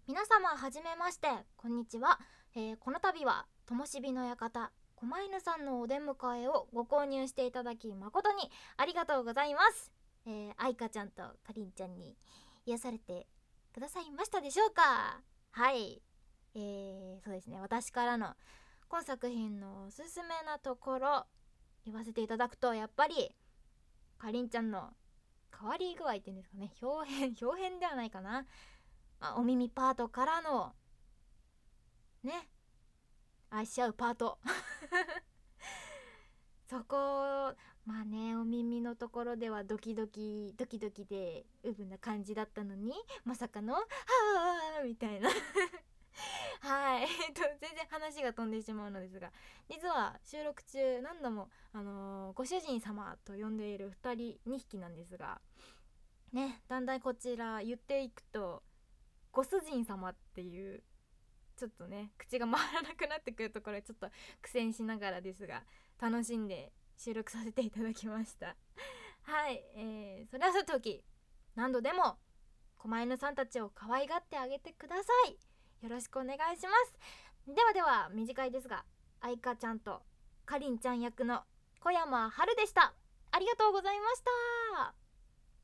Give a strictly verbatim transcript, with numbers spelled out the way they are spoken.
皆様はじめまして、こんにちは。えーこの度はともしびの館狛犬さんのお出迎えをご購入していただき誠にありがとうございます。えー、愛花ちゃんとかりんちゃんに癒されてくださいましたでしょうか。はい、えー、そうですね、私からの今作品のおすすめなところ言わせていただくと、やっぱりかりんちゃんの変わり具合っていうんですかね、表変表変ではないかな、まあ、お耳パートからのね、愛し合うパートそこ、まあね、お耳のところではドキドキドキドキでウブな感じだったのに、まさかのはあみたいなはいえっと全然話が飛んでしまうのですが、実は収録中何度も、あのーご主人様と呼んでいるふたりにひきなんですがね、だんだんこちら言っていくとご主人様っていうちょっとね口が回らなくなってくるところ、ちょっと苦戦しながらですが楽しんで収録させていただきましたはい、えー、それはさておき、何度でも狛犬さんたちを可愛がってあげてください。よろしくお願いします。ではでは、短いですが、愛花ちゃんとかりんちゃん役の小山春でした。ありがとうございました。